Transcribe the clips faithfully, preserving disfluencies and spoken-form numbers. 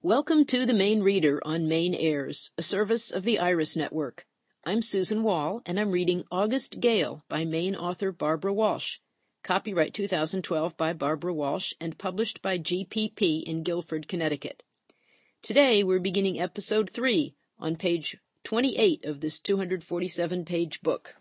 Welcome to the Maine Reader on Maine Airs, a service of the Iris Network. I'm Susan Wall, and I'm reading August Gale by Maine author Barbara Walsh. Copyright two thousand twelve by Barbara Walsh and published by G P P in Guilford, Connecticut. Today we're beginning episode three on page twenty-eight of this two hundred forty-seven page book.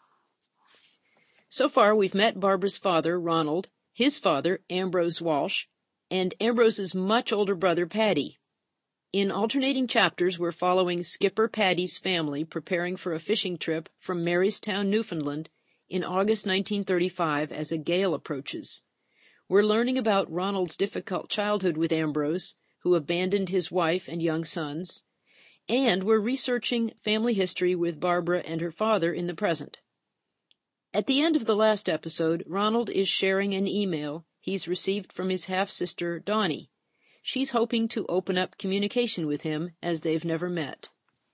So far we've met Barbara's father, Ronald, his father, Ambrose Walsh, and Ambrose's much older brother, Paddy. In alternating chapters, we're following Skipper Paddy's family preparing for a fishing trip from Marystown, Newfoundland, in August nineteen thirty-five as a gale approaches. We're learning about Ronald's difficult childhood with Ambrose, who abandoned his wife and young sons, and we're researching family history with Barbara and her father in the present. At the end of the last episode, Ronald is sharing an email he's received from his half-sister, Donnie. She's hoping to open up communication with him as they've never met.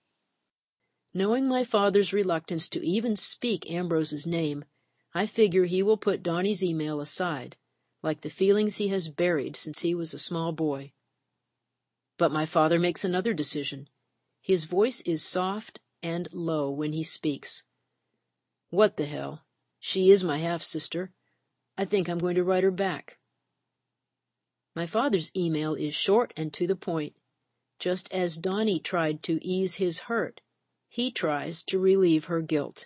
Knowing my father's reluctance to even speak Ambrose's name, I figure he will put Donnie's email aside, like the feelings he has buried since he was a small boy. But my father makes another decision. His voice is soft and low when he speaks. What the hell? She is my half-sister. I think I'm going to write her back. My father's email is short and to the point. Just as Donnie tried to ease his hurt, he tries to relieve her guilt.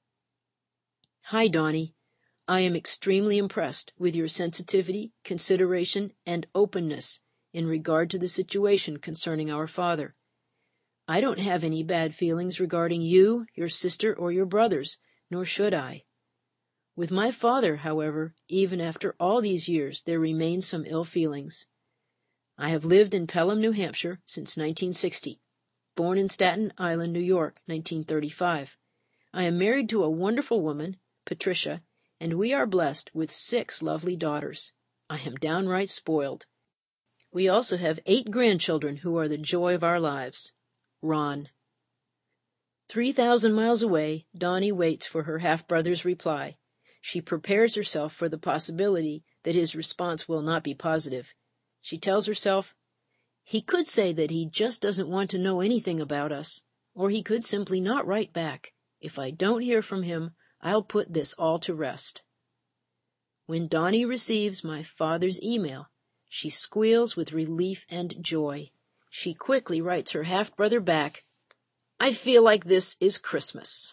Hi, Donnie. I am extremely impressed with your sensitivity, consideration, and openness in regard to the situation concerning our father. I don't have any bad feelings regarding you, your sister, or your brothers, nor should I. With my father, however, even after all these years, there remain some ill feelings. I have lived in Pelham, New Hampshire, since nineteen sixty. Born in Staten Island, New York, nineteen thirty-five. I am married to a wonderful woman, Patricia, and we are blessed with six lovely daughters. I am downright spoiled. We also have eight grandchildren who are the joy of our lives. Ron. Three thousand miles away, Donnie waits for her half-brother's reply. She prepares herself for the possibility that his response will not be positive. She tells herself, he could say that he just doesn't want to know anything about us, or he could simply not write back. If I don't hear from him, I'll put this all to rest. When Donnie receives my father's email, she squeals with relief and joy. She quickly writes her half-brother back, I feel like this is Christmas.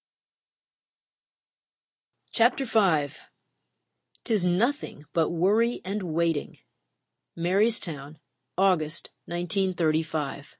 Chapter five. 'Tis nothing but worry and waiting. Marystown, August nineteen thirty-five.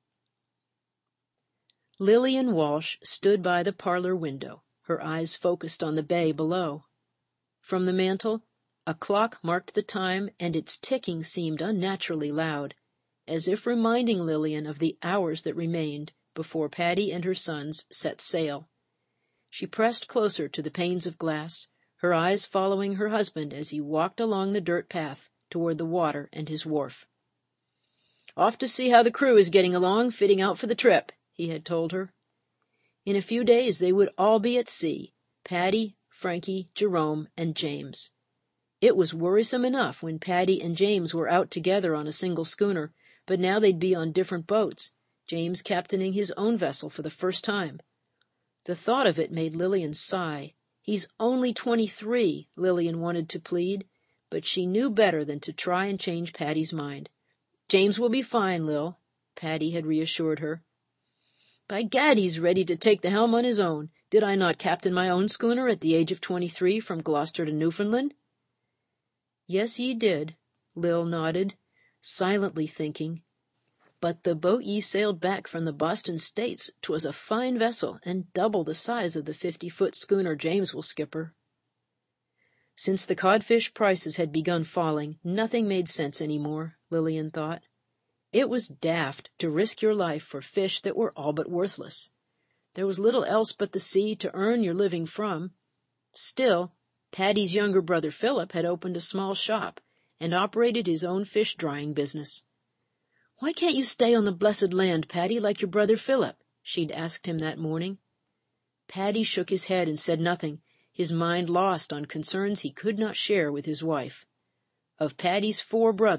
Lillian Walsh stood by the parlor window, her eyes focused on the bay below. From the mantel, a clock marked the time, and its ticking seemed unnaturally loud, as if reminding Lillian of the hours that remained before Paddy and her sons set sail. She pressed closer to the panes of glass, her eyes following her husband as he walked along the dirt path toward the water and his wharf. Off to see how the crew is getting along, fitting out for the trip, he had told her. In a few days they would all be at sea, Paddy, Frankie, Jerome, and James. It was worrisome enough when Paddy and James were out together on a single schooner, but now they'd be on different boats, James captaining his own vessel for the first time. The thought of it made Lillian sigh. He's only twenty-three, Lillian wanted to plead, but she knew better than to try and change Paddy's mind. James will be fine, Lil, Paddy had reassured her. By gad, he's ready to take the helm on his own. Did I not captain my own schooner at the age of twenty-three from Gloucester to Newfoundland? Yes, ye did, Lil nodded, silently thinking. But the boat ye sailed back from the Boston States, 'twas a fine vessel, and double the size of the fifty-foot schooner James will skip her. Since the codfish prices had begun falling, nothing made sense any more, Lillian thought. It was daft to risk your life for fish that were all but worthless. There was little else but the sea to earn your living from. Still, Paddy's younger brother Philip had opened a small shop and operated his own fish-drying business. Why can't you stay on the blessed land, Paddy, like your brother Philip? She'd asked him that morning. Paddy shook his head and said nothing, his mind lost on concerns he could not share with his wife. Of Paddy's four brothers,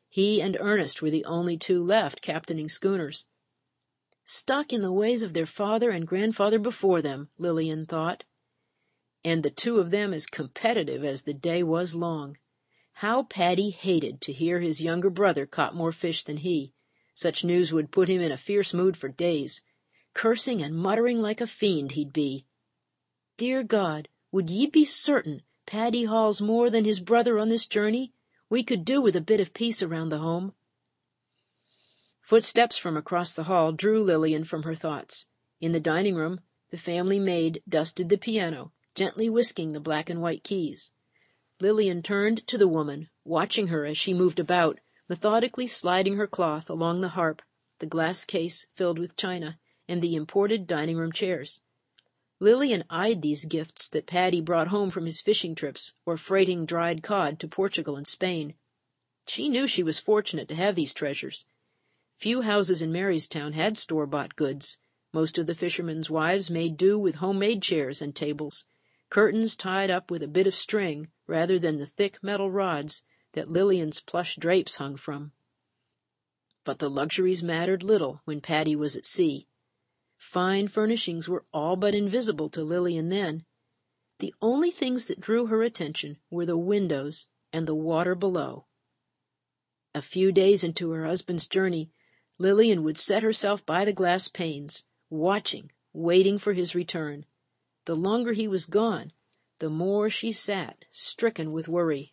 He and Ernest were the only two left captaining schooners. Stuck in the ways of their father and grandfather before them, Lillian thought. And the two of them as competitive as the day was long. How Paddy hated to hear his younger brother caught more fish than he. Such news would put him in a fierce mood for days. Cursing and muttering like a fiend he'd be. Dear God, would ye be certain Paddy hauls more than his brother on this journey? We could do with a bit of peace around the home. Footsteps from across the hall drew Lillian from her thoughts. In the dining room, the family maid dusted the piano, gently whisking the black and white keys. Lillian turned to the woman, watching her as she moved about, methodically sliding her cloth along the harp, the glass case filled with china, and the imported dining room chairs. Lillian eyed these gifts that Paddy brought home from his fishing trips or freighting dried cod to Portugal and Spain. She knew she was fortunate to have these treasures. Few houses in Marystown had store-bought goods. Most of the fishermen's wives made do with homemade chairs and tables, curtains tied up with a bit of string rather than the thick metal rods that Lillian's plush drapes hung from. But the luxuries mattered little when Paddy was at sea. Fine furnishings were all but invisible to Lillian then. The only things that drew her attention were the windows and the water below. A few days into her husband's journey, Lillian would set herself by the glass panes, watching, waiting for his return. The longer he was gone, the more she sat, stricken with worry.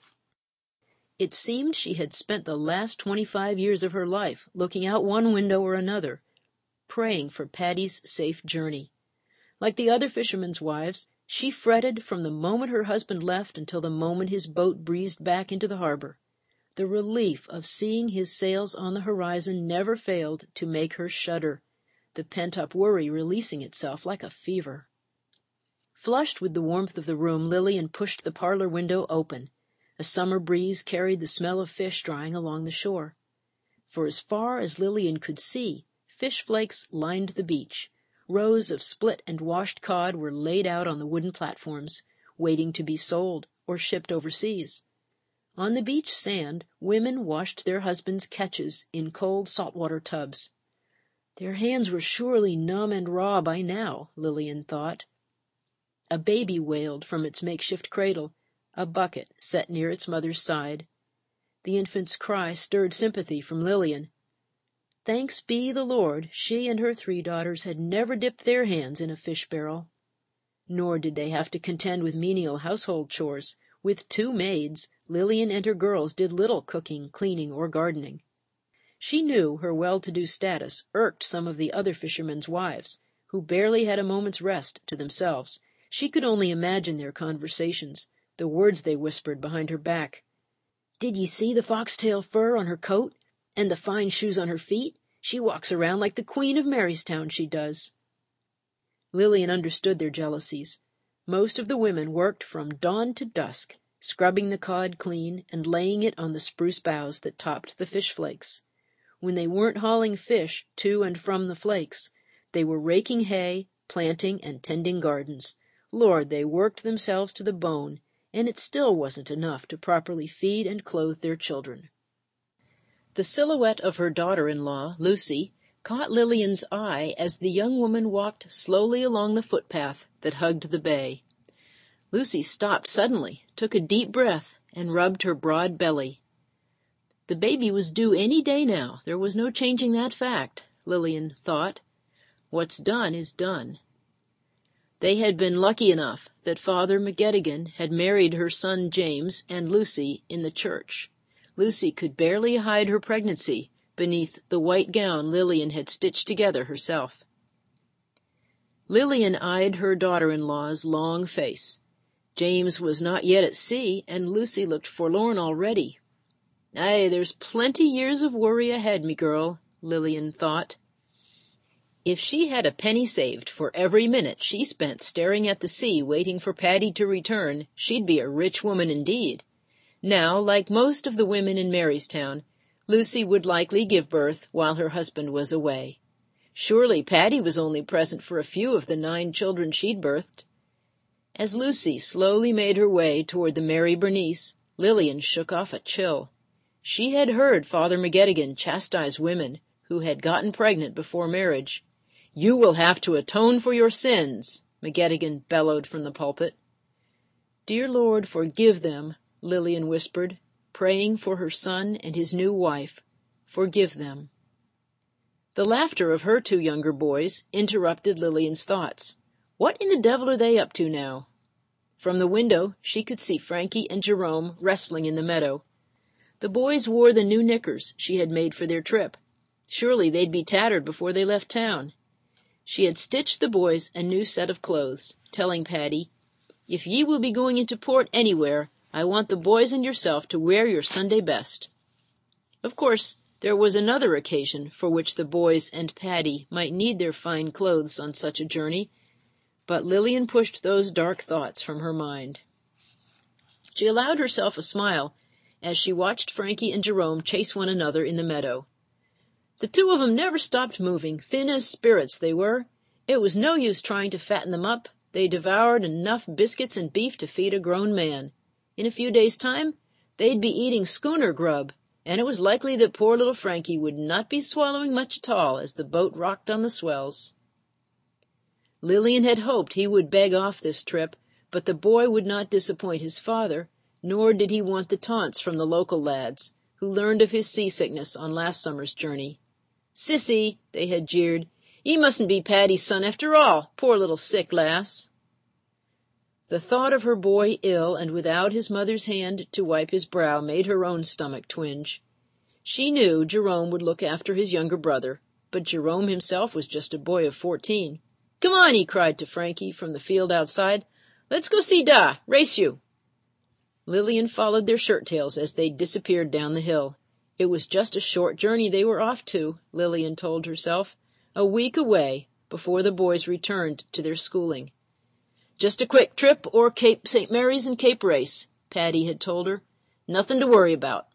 It seemed she had spent the last twenty-five years of her life looking out one window or another, praying for Paddy's safe journey. Like the other fishermen's wives, she fretted from the moment her husband left until the moment his boat breezed back into the harbor. The relief of seeing his sails on the horizon never failed to make her shudder, the pent-up worry releasing itself like a fever. Flushed with the warmth of the room, Lillian pushed the parlor window open. A summer breeze carried the smell of fish drying along the shore. For as far as Lillian could see, fish flakes lined the beach. Rows of split and washed cod were laid out on the wooden platforms, waiting to be sold or shipped overseas. On the beach sand, women washed their husbands' catches in cold saltwater tubs. Their hands were surely numb and raw by now, Lillian thought. A baby wailed from its makeshift cradle, a bucket set near its mother's side. The infant's cry stirred sympathy from Lillian. Thanks be the Lord, she and her three daughters had never dipped their hands in a fish barrel. Nor did they have to contend with menial household chores. With two maids, Lillian and her girls did little cooking, cleaning, or gardening. She knew her well-to-do status irked some of the other fishermen's wives, who barely had a moment's rest to themselves. She could only imagine their conversations, the words they whispered behind her back. "Did ye see the foxtail fur on her coat, and the fine shoes on her feet? She walks around like the Queen of Marystown, she does." Lillian understood their jealousies. Most of the women worked from dawn to dusk, scrubbing the cod clean and laying it on the spruce boughs that topped the fish flakes. When they weren't hauling fish to and from the flakes, they were raking hay, planting, and tending gardens. Lord, they worked themselves to the bone, and it still wasn't enough to properly feed and clothe their children. The silhouette of her daughter-in-law, Lucy, caught Lillian's eye as the young woman walked slowly along the footpath that hugged the bay. Lucy stopped suddenly, took a deep breath, and rubbed her broad belly. The baby was due any day now. There was no changing that fact, Lillian thought. What's done is done. They had been lucky enough that Father McGettigan had married her son James and Lucy in the church. Lucy could barely hide her pregnancy beneath the white gown Lillian had stitched together herself. Lillian eyed her daughter-in-law's long face. James was not yet at sea, and Lucy looked forlorn already. "Aye, there's plenty years of worry ahead, me girl," Lillian thought. If she had a penny saved for every minute she spent staring at the sea waiting for Paddy to return, she'd be a rich woman indeed. Now, like most of the women in Marystown, Lucy would likely give birth while her husband was away. Surely Paddy was only present for a few of the nine children she'd birthed. As Lucy slowly made her way toward the Mary Bernice, Lillian shook off a chill. She had heard Father McGettigan chastise women who had gotten pregnant before marriage. "You will have to atone for your sins," McGettigan bellowed from the pulpit. "Dear Lord, forgive them," Lillian whispered, praying for her son and his new wife. "Forgive them." The laughter of her two younger boys interrupted Lillian's thoughts. What in the devil are they up to now? From the window she could see Frankie and Jerome wrestling in the meadow. The boys wore the new knickers she had made for their trip. Surely they'd be tattered before they left town. She had stitched the boys a new set of clothes, telling Paddy, "If ye will be going into port anywhere, I want the boys and yourself to wear your Sunday best." Of course, there was another occasion for which the boys and Paddy might need their fine clothes on such a journey, but Lillian pushed those dark thoughts from her mind. She allowed herself a smile as she watched Frankie and Jerome chase one another in the meadow. The two of them never stopped moving, thin as spirits they were. It was no use trying to fatten them up. They devoured enough biscuits and beef to feed a grown man. In a few days' time, they'd be eating schooner grub, and it was likely that poor little Frankie would not be swallowing much at all as the boat rocked on the swells. Lillian had hoped he would beg off this trip, but the boy would not disappoint his father, nor did he want the taunts from the local lads, who learned of his seasickness on last summer's journey. "Sissy," they had jeered, "ye mustn't be Paddy's son after all, poor little sick lass." The thought of her boy ill and without his mother's hand to wipe his brow made her own stomach twinge. She knew Jerome would look after his younger brother, but Jerome himself was just a boy of fourteen. "Come on," he cried to Frankie from the field outside. "Let's go see Da. Race you." Lillian followed their shirt-tails as they disappeared down the hill. It was just a short journey they were off to, Lillian told herself, a week away before the boys returned to their schooling. "Just a quick trip or Cape Saint Mary's and Cape Race," Paddy had told her. "Nothing to worry about."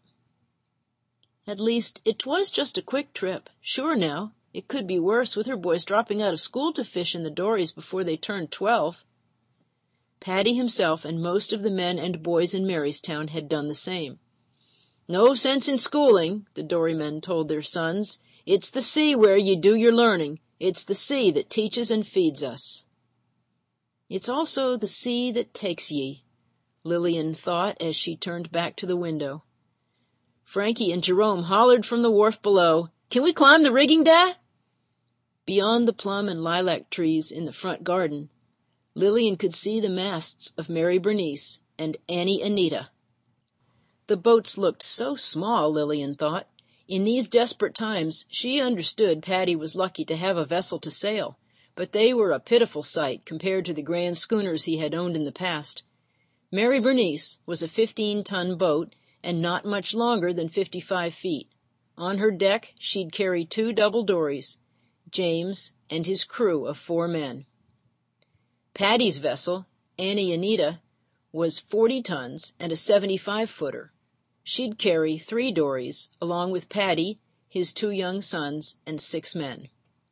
At least, it was just a quick trip. Sure now, it could be worse with her boys dropping out of school to fish in the dories before they turned twelve. Paddy himself and most of the men and boys in Marystown had done the same. "No sense in schooling," the dorymen told their sons. "It's the sea where ye do your learning. It's the sea that teaches and feeds us." "It's also the sea that takes ye," Lillian thought as she turned back to the window. Frankie and Jerome hollered from the wharf below, "Can we climb the rigging, Da?" Beyond the plum and lilac trees in the front garden, Lillian could see the masts of Mary Bernice and Annie Anita. The boats looked so small, Lillian thought. In these desperate times, she understood Paddy was lucky to have a vessel to sail, but they were a pitiful sight compared to the grand schooners he had owned in the past. Mary Bernice was a fifteen-ton boat and not much longer than fifty-five feet. On her deck, she'd carry two double dories, James and his crew of four men. Paddy's vessel, Annie Anita, was forty tons and a seventy-five-footer. She'd carry three dories, along with Paddy, his two young sons, and six men.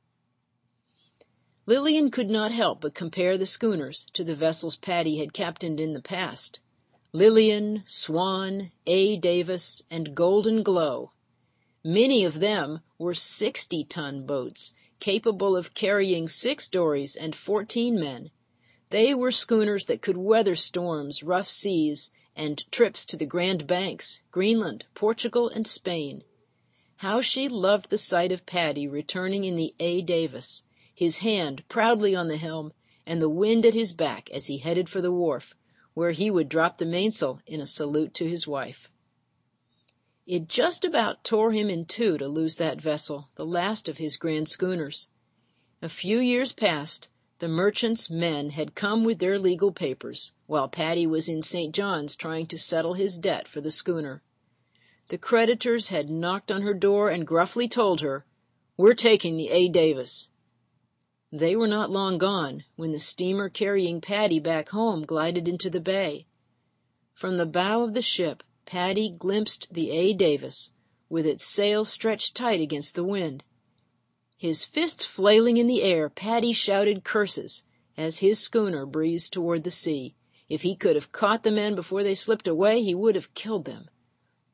Lillian could not help but compare the schooners to the vessels Paddy had captained in the past. Lillian, Swan, A. Davis, and Golden Glow. Many of them were sixty-ton boats, capable of carrying six dories and fourteen men. They were schooners that could weather storms, rough seas, and trips to the Grand Banks, Greenland, Portugal, and Spain. How she loved the sight of Paddy returning in the A. Davis, his hand proudly on the helm, and the wind at his back as he headed for the wharf, where he would drop the mainsail in a salute to his wife. It just about tore him in two to lose that vessel, the last of his grand schooners. A few years past, the merchant's men had come with their legal papers, while Paddy was in Saint John's trying to settle his debt for the schooner. The creditors had knocked on her door and gruffly told her, "We're taking the A. Davis." They were not long gone when the steamer carrying Paddy back home glided into the bay. From the bow of the ship, Paddy glimpsed the A. Davis, with its sails stretched tight against the wind. His fists flailing in the air, Paddy shouted curses as his schooner breezed toward the sea. If he could have caught the men before they slipped away, he would have killed them.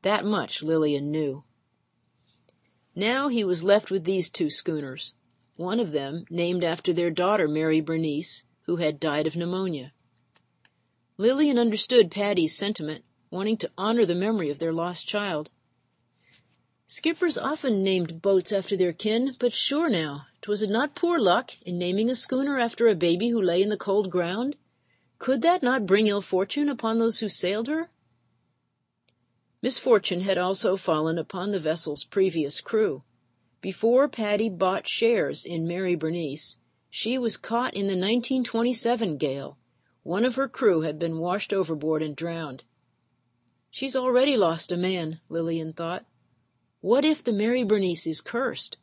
That much Lillian knew. Now he was left with these two schooners, one of them named after their daughter Mary Bernice, who had died of pneumonia. Lillian understood Paddy's sentiment, wanting to honor the memory of their lost child. Skippers often named boats after their kin, but sure now, 'twas it not poor luck in naming a schooner after a baby who lay in the cold ground? Could that not bring ill fortune upon those who sailed her? Misfortune had also fallen upon the vessel's previous crew. Before Paddy bought shares in Mary Bernice, she was caught in the nineteen twenty-seven gale. One of her crew had been washed overboard and drowned. She's already lost a man, Lillian thought. What if the Mary Bernice is cursed?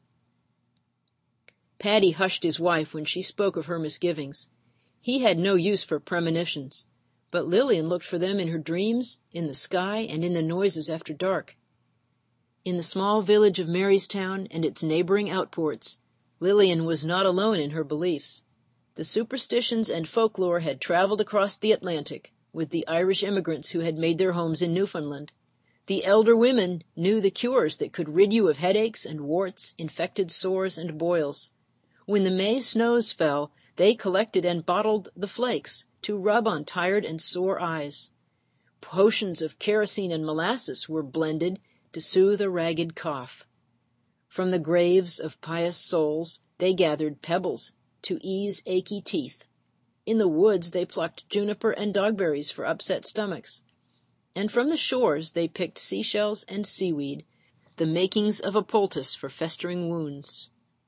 Paddy hushed his wife when she spoke of her misgivings. He had no use for premonitions, but Lillian looked for them in her dreams, in the sky, and in the noises after dark. In the small village of Marystown and its neighboring outports, Lillian was not alone in her beliefs. The superstitions and folklore had traveled across the Atlantic with the Irish immigrants who had made their homes in Newfoundland. The elder women knew the cures that could rid you of headaches and warts, infected sores and boils. When the May snows fell, they collected and bottled the flakes to rub on tired and sore eyes. Potions of kerosene and molasses were blended to soothe a ragged cough. From the graves of pious souls they gathered pebbles to ease achy teeth. In the woods they plucked juniper and dogberries for upset stomachs. And from the shores they picked seashells and seaweed, the makings of a poultice for festering wounds.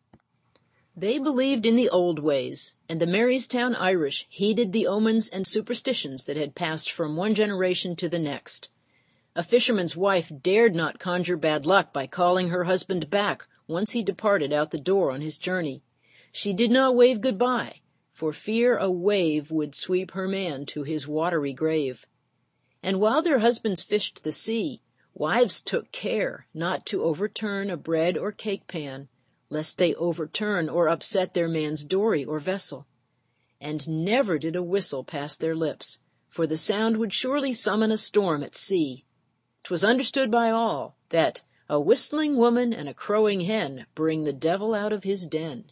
They believed in the old ways, and the Marystown Irish heeded the omens and superstitions that had passed from one generation to the next. A fisherman's wife dared not conjure bad luck by calling her husband back once he departed out the door on his journey. She did not wave goodbye, for fear a wave would sweep her man to his watery grave. And while their husbands fished the sea, wives took care not to overturn a bread or cake pan, lest they overturn or upset their man's dory or vessel. And never did a whistle pass their lips, for the sound would surely summon a storm at sea. 'Twas understood by all that a whistling woman and a crowing hen bring the devil out of his den.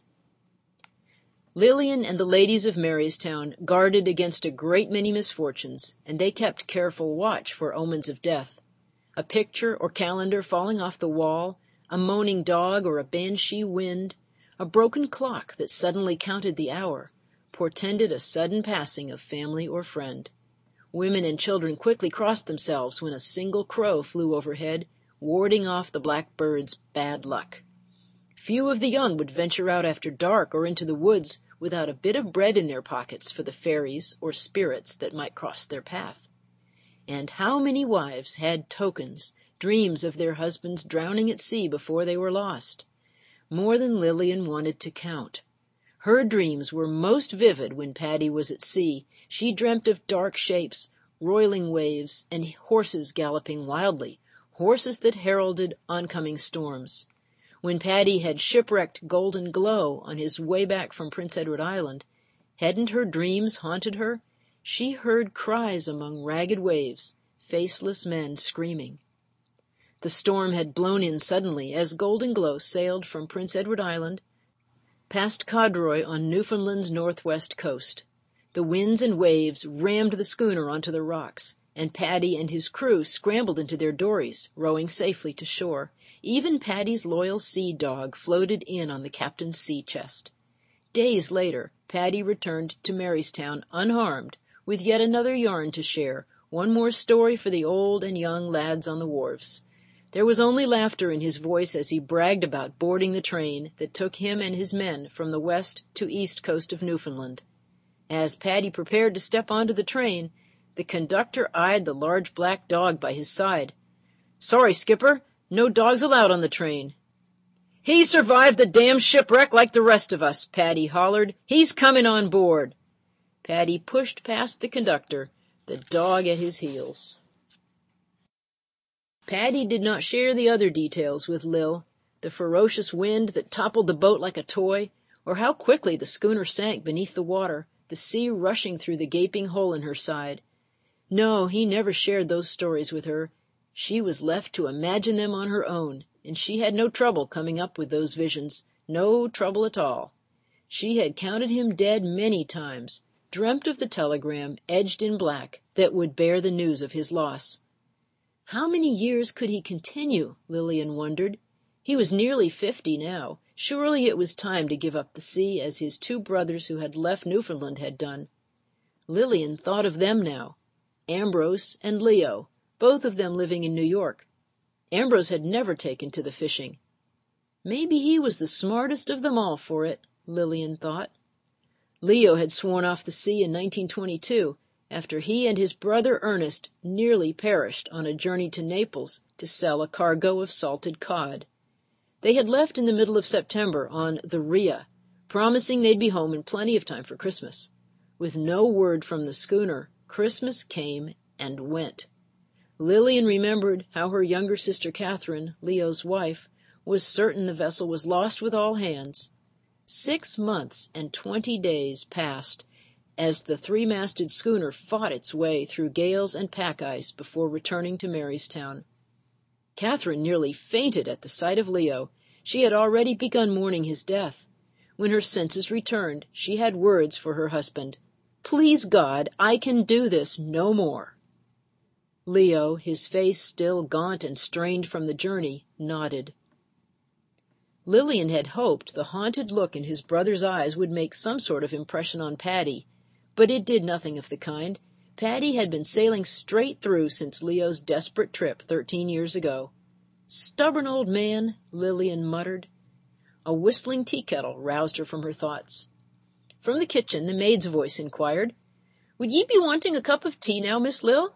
Lillian and the ladies of Marystown guarded against a great many misfortunes, and they kept careful watch for omens of death. A picture or calendar falling off the wall, a moaning dog or a banshee wind, a broken clock that suddenly counted the hour, portended a sudden passing of family or friend. Women and children quickly crossed themselves when a single crow flew overhead, warding off the blackbird's bad luck. Few of the young would venture out after dark or into the woods without a bit of bread in their pockets for the fairies or spirits that might cross their path. And how many wives had tokens, dreams of their husbands drowning at sea before they were lost? More than Lillian wanted to count. Her dreams were most vivid when Paddy was at sea. She dreamt of dark shapes, roiling waves, and horses galloping wildly, horses that heralded oncoming storms. When Paddy had shipwrecked Golden Glow on his way back from Prince Edward Island, hadn't her dreams haunted her? She heard cries among ragged waves, faceless men screaming. The storm had blown in suddenly as Golden Glow sailed from Prince Edward Island past Codroy on Newfoundland's northwest coast. The winds and waves rammed the schooner onto the rocks, and Paddy and his crew scrambled into their dories, rowing safely to shore. Even Paddy's loyal sea dog floated in on the captain's sea chest. Days later, Paddy returned to Marystown unharmed, with yet another yarn to share, one more story for the old and young lads on the wharves. There was only laughter in his voice as he bragged about boarding the train that took him and his men from the west to east coast of Newfoundland. As Paddy prepared to step onto the train, the conductor eyed the large black dog by his side. "Sorry, skipper, no dogs allowed on the train." "He survived the damned shipwreck like the rest of us," Paddy hollered. "He's coming on board." Paddy pushed past the conductor, the dog at his heels. Paddy did not share the other details with Lil, the ferocious wind that toppled the boat like a toy, or how quickly the schooner sank beneath the water, the sea rushing through the gaping hole in her side. No, he never shared those stories with her. She was left to imagine them on her own, and she had no trouble coming up with those visions, no trouble at all. She had counted him dead many times, dreamt of the telegram, edged in black, that would bear the news of his loss. How many years could he continue, Lillian wondered. He was nearly fifty now. Surely it was time to give up the sea, as his two brothers who had left Newfoundland had done. Lillian thought of them now, Ambrose and Leo, both of them living in New York. Ambrose had never taken to the fishing. Maybe he was the smartest of them all for it, Lillian thought. Leo had sworn off the sea in nineteen twenty-two, after he and his brother Ernest nearly perished on a journey to Naples to sell a cargo of salted cod. They had left in the middle of September on the Rhea, promising they'd be home in plenty of time for Christmas. With no word from the schooner, Christmas came and went. Lillian remembered how her younger sister Catherine, Leo's wife, was certain the vessel was lost with all hands. Six months and twenty days passed as the three-masted schooner fought its way through gales and pack-ice before returning to Marystown. Catherine nearly fainted at the sight of Leo. She had already begun mourning his death. When her senses returned, she had words for her husband. "Please God, I can do this no more." Leo, his face still gaunt and strained from the journey, nodded. Lillian had hoped the haunted look in his brother's eyes would make some sort of impression on Paddy, but it did nothing of the kind. Paddy had been sailing straight through since Leo's desperate trip thirteen years ago. "Stubborn old man," Lillian muttered. A whistling tea-kettle roused her from her thoughts. From the kitchen the maid's voice inquired, "Would ye be wanting a cup of tea now, Miss Lil?"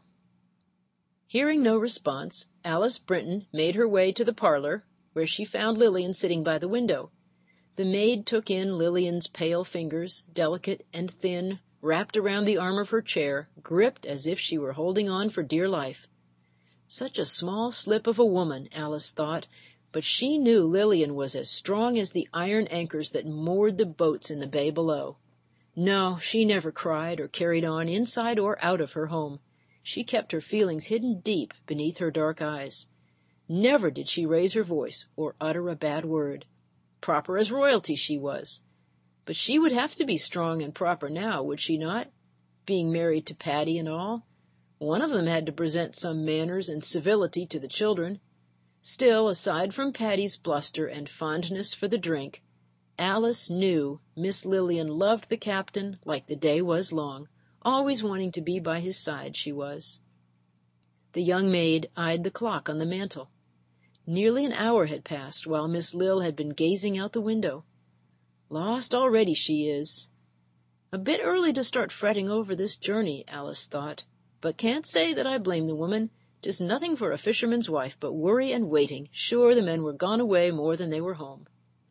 Hearing no response, Alice Brinton made her way to the parlor, where she found Lillian sitting by the window. The maid took in Lillian's pale fingers, delicate and thin, wrapped around the arm of her chair, gripped as if she were holding on for dear life. Such a small slip of a woman, Alice thought, but she knew Lillian was as strong as the iron anchors that moored the boats in the bay below. No, she never cried or carried on inside or out of her home. She kept her feelings hidden deep beneath her dark eyes. Never did she raise her voice or utter a bad word. Proper as royalty she was. But she would have to be strong and proper now, would she not? Being married to Paddy and all. One of them had to present some manners and civility to the children. Still, aside from Paddy's bluster and fondness for the drink, Alice knew Miss Lillian loved the captain like the day was long, always wanting to be by his side, she was. The young maid eyed the clock on the mantel. Nearly an hour had passed while Miss Lil had been gazing out the window. Lost already she is. A bit early to start fretting over this journey, Alice thought, but can't say that I blame the woman. 'Tis nothing for a fisherman's wife but worry and waiting. Sure, the men were gone away more than they were home.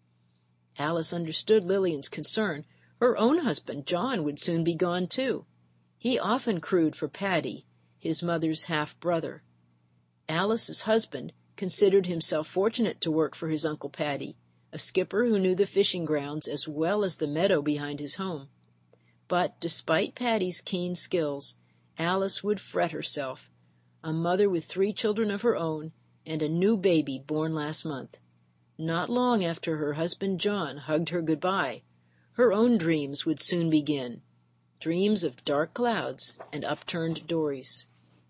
Alice understood Lillian's concern. Her own husband, John, would soon be gone, too. He often crewed for Paddy, his mother's half-brother. Alice's husband considered himself fortunate to work for his Uncle Paddy, a skipper who knew the fishing grounds as well as the meadow behind his home. But, despite Paddy's keen skills, Alice would fret herself, a mother with three children of her own and a new baby born last month. Not long after her husband John hugged her goodbye, her own dreams would soon begin, dreams of dark clouds and upturned dories.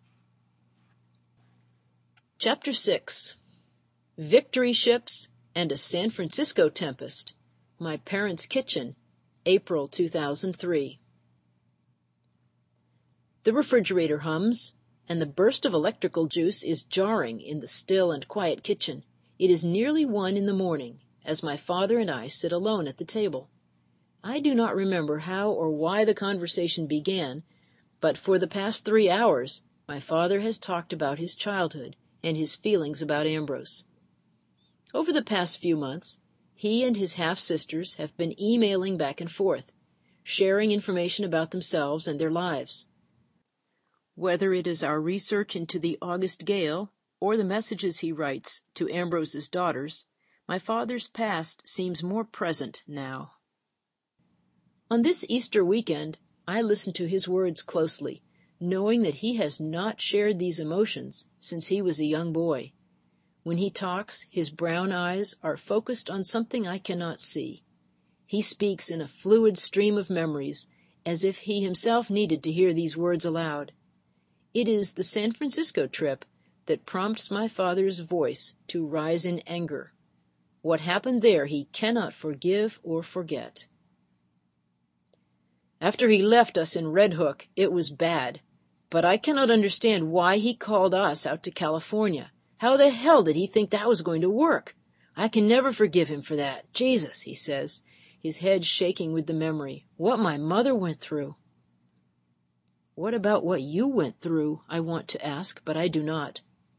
Chapter six. Victory Ships and a San Francisco Tempest. My Parents' Kitchen, April two thousand three. The refrigerator hums, and the burst of electrical juice is jarring in the still and quiet kitchen. It is nearly one in the morning, as my father and I sit alone at the table. I do not remember how or why the conversation began, but for the past three hours my father has talked about his childhood and his feelings about Ambrose. Over the past few months, he and his half-sisters have been emailing back and forth, sharing information about themselves and their lives. Whether it is our research into the August gale or the messages he writes to Ambrose's daughters, my father's past seems more present now. On this Easter weekend, I listened to his words closely, knowing that he has not shared these emotions since he was a young boy. When he talks, his brown eyes are focused on something I cannot see. He speaks in a fluid stream of memories, as if he himself needed to hear these words aloud. It is the San Francisco trip that prompts my father's voice to rise in anger. What happened there he cannot forgive or forget. After he left us in Red Hook, it was bad, but I cannot understand why he called us out to California. How the hell did he think that was going to work? I can never forgive him for that. Jesus, he says, his head shaking with the memory. What my mother went through. What about what you went through, I want to ask, but I do not.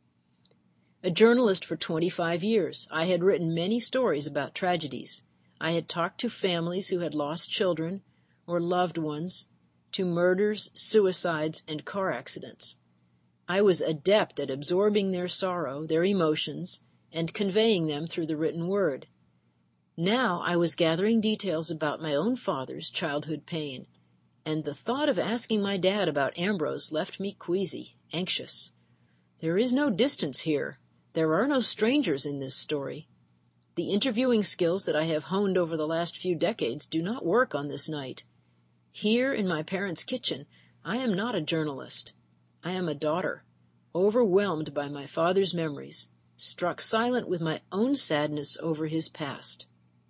A journalist for twenty-five years, I had written many stories about tragedies. I had talked to families who had lost children or loved ones, to murders, suicides, and car accidents. I was adept at absorbing their sorrow, their emotions, and conveying them through the written word. Now I was gathering details about my own father's childhood pain, and the thought of asking my dad about Ambrose left me queasy, anxious. There is no distance here. There are no strangers in this story. The interviewing skills that I have honed over the last few decades do not work on this night. Here in my parents' kitchen, I am not a journalist. I am a daughter, overwhelmed by my father's memories, struck silent with my own sadness over his past.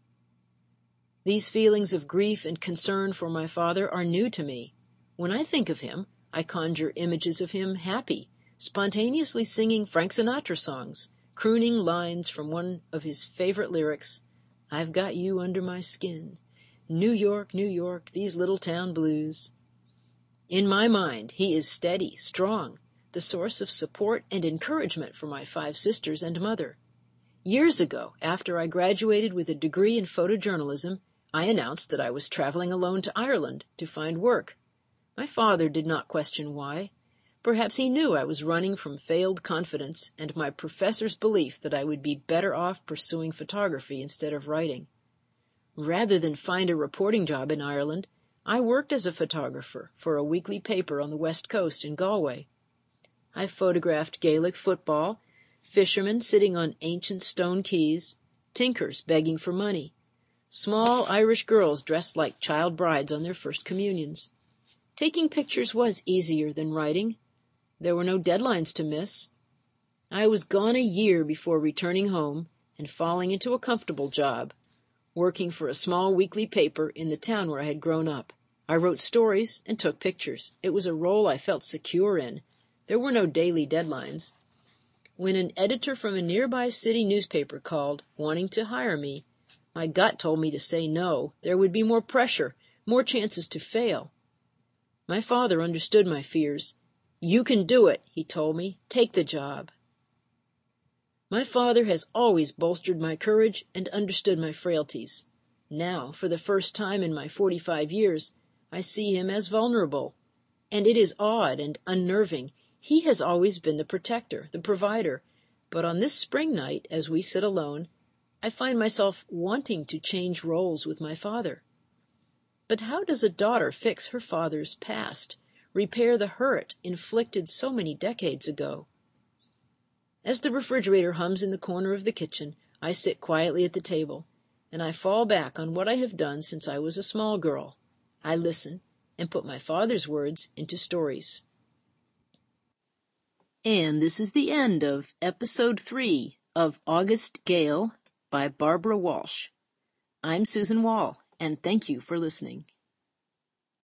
These feelings of grief and concern for my father are new to me. When I think of him, I conjure images of him happy, spontaneously singing Frank Sinatra songs, crooning lines from one of his favorite lyrics, I've got you under my skin, New York, New York, these little town blues. In my mind, he is steady, strong, the source of support and encouragement for my five sisters and mother. Years ago, after I graduated with a degree in photojournalism, I announced that I was traveling alone to Ireland to find work. My father did not question why. Perhaps he knew I was running from failed confidence and my professor's belief that I would be better off pursuing photography instead of writing. Rather than find a reporting job in Ireland, I worked as a photographer for a weekly paper on the West Coast in Galway. I photographed Gaelic football, fishermen sitting on ancient stone quays, tinkers begging for money, small Irish girls dressed like child brides on their first communions. Taking pictures was easier than writing. There were no deadlines to miss. I was gone a year before returning home and falling into a comfortable job, working for a small weekly paper in the town where I had grown up. I wrote stories and took pictures. It was a role I felt secure in. There were no daily deadlines. When an editor from a nearby city newspaper called, wanting to hire me, my gut told me to say no. There would be more pressure, more chances to fail. My father understood my fears. You can do it, he told me. Take the job. My father has always bolstered my courage and understood my frailties. Now, for the first time in my forty-five years, I see him as vulnerable. And it is odd and unnerving. He has always been the protector, the provider. But on this spring night, as we sit alone, I find myself wanting to change roles with my father. But how does a daughter fix her father's past, repair the hurt inflicted so many decades ago? As the refrigerator hums in the corner of the kitchen, I sit quietly at the table, and I fall back on what I have done since I was a small girl. I listen and put my father's words into stories. And this is the end of episode three of August Gale by Barbara Walsh. I'm Susan Wall, and thank you for listening.